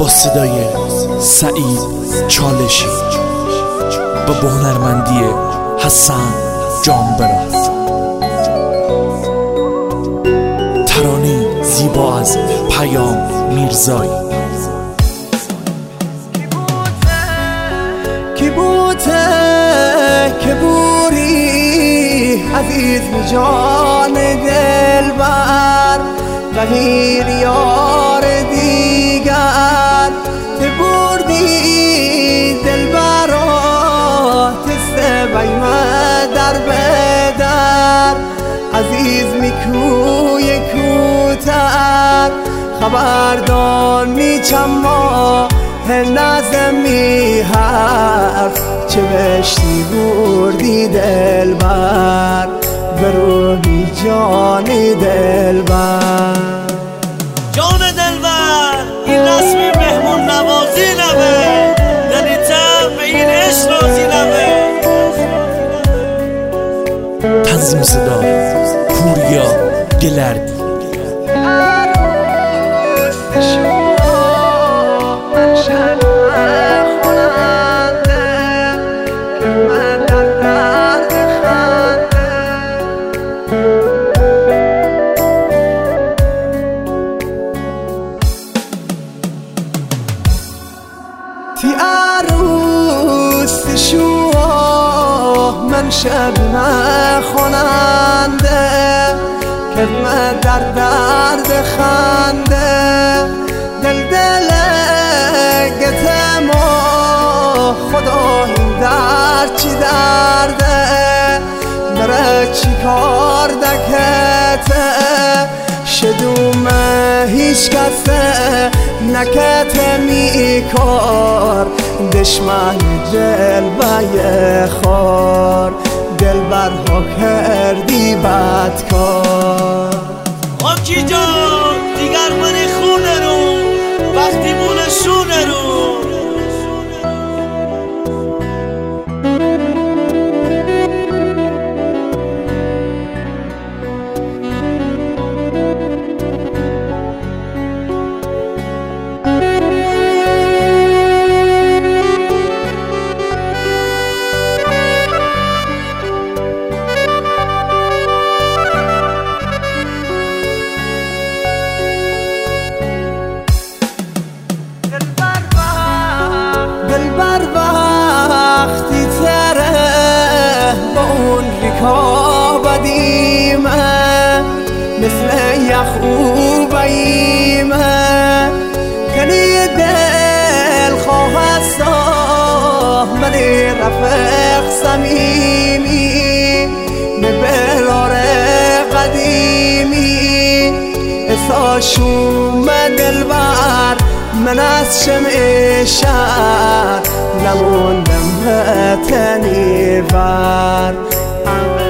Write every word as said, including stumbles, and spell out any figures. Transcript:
صدای سعید چالشی و با هنرمندی حسن جانبرا، ترانه زیبا از پیام میرزایی. کی بوده که بوری عزیز جان دلبر غیر یار دیگر ته بردی دلبرا تسته بیمه در بدر عزیز میکوی کوتر خبردار میچم ما نظمی حرف چه بشتی بردی دلبر بروحی جانی دلبر. جان دلبر این رسمی مهمون نوازی نبه، یعنی تم به این عشق رازی نبه. تنظیم صدا پوریا گلردی. تی عروس شو من شب نخوننده کلمه در درد خنده دل دلگت ما خدا این درد چی درده برای چی کار دکته شدومه هیچ کسه نکته می کار دشمن دل بایه خار دل برها کردی بد کار. آکی جان دیگر منی خونه رو وقتی مونه شونه رو. دلبر وقتی تره با اون ریکا بدیمه مثل یخ او بیمه کنی دل خواهستا منی رفق سمیمی نبرار قدیمی احسا شوم دلبر من از شمع شهر نموندم به تنیور.